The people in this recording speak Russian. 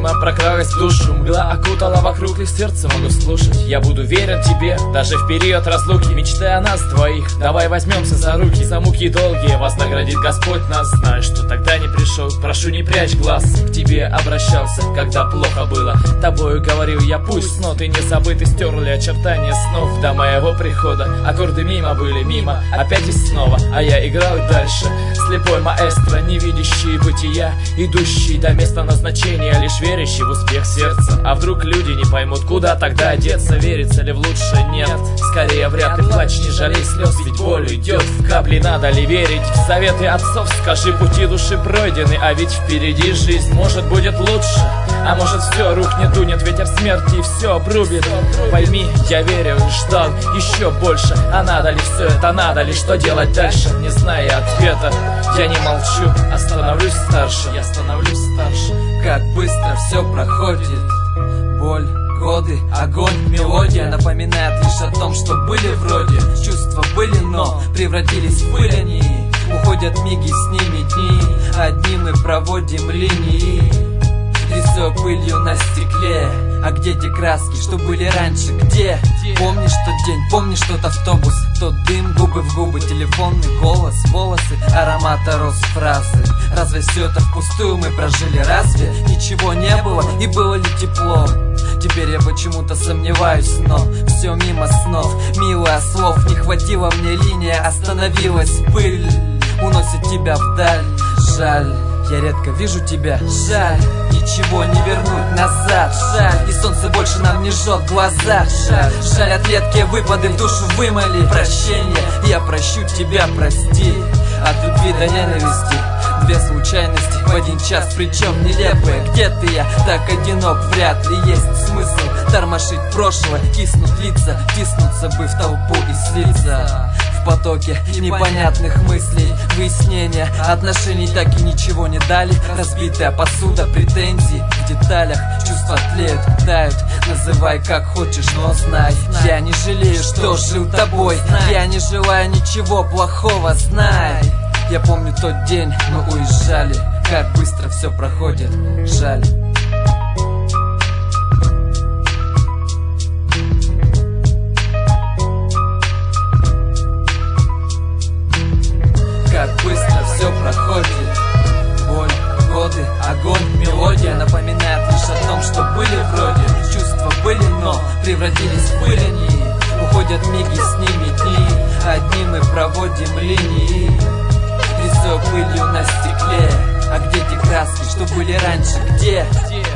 мимо прокралась в душу. Мгла окутала вокруг, и сердце могу слушать. Я буду верен тебе, даже в период разлуки. Мечты о нас двоих, давай возьмемся за руки. За муки долгие вознаградит Господь нас. Знаю, что тогда не пришел, прошу, не прячь глаз. К тебе обращался, когда плохо было. Тобою говорил я, пусть ноты не забыты, стерли очертания снов до моего прихода. Аккорды мимо были, мимо, опять и снова. А я играл дальше, слепой маэстро, не видящий бытия, идущий до места назначения, лишь верящий в успех сердца. А вдруг люди не поймут, куда тогда одеться? Верится ли в лучшее? Нет, скорее вряд ли. Плачь, не жалей слез, ведь боль уйдет в капли. Надо ли верить в советы отцов? Скажи, пути души пройдены, а ведь впереди жизнь, может, будет лучше. А может, все рухнет, дунет ветер смерти и все обрубит. Пойми, я верил и ждал еще больше. А надо ли все это, надо ли, что делать дальше? Не зная ответа, я не молчу, а становлюсь старше. Я становлюсь старше. Как быстро все проходит. Боль, годы, огонь, мелодия напоминает лишь о том, что были вроде. Чувства были, но превратились в пыль они. Уходят миги, с ними дни. Одни мы проводим линии. Рисуя пылью на стекле. А где те краски, что были раньше, где? Помнишь тот день, помнишь тот автобус, тот дым, губы в губы, телефонный голос, волосы, аромата роз, фразы. Разве все это впустую мы прожили? Разве ничего не было и было ли тепло? Теперь я почему-то сомневаюсь, но все мимо снов, милая слов. Не хватило мне, линия остановилась, пыль уносит тебя вдаль. Жаль, я редко вижу тебя, жаль, ничего не вернуть назад, жаль, и солнце больше нам не жжет глаза, жаль, жаль, от редкие выпады в душу вымыли прощение, я прощу тебя, прости, от любви до ненависти, две случайности в один час, причем нелепые. Где ты, я так одинок, вряд ли есть смысл тормошить прошлое, киснут лица, тиснуться бы в толпу и слиться. В потоке непонятных мыслей, выяснения отношений так и ничего не дали. Разбитая посуда, претензий в деталях, чувства тлеют, тают. Называй как хочешь, но знай, я не жалею, что жил тобой. Я не желаю ничего плохого, знай. Я помню тот день, мы уезжали. Как быстро все проходит, жаль. Как быстро все проходит. Боль, годы, огонь, мелодия напоминает лишь о том, что были вроде. Чувства были, но превратились в пыль они. Уходят миги, с ними дни. Одни мы проводим линии. Рисуя пылью на стекле. А где те краски, что были раньше, где?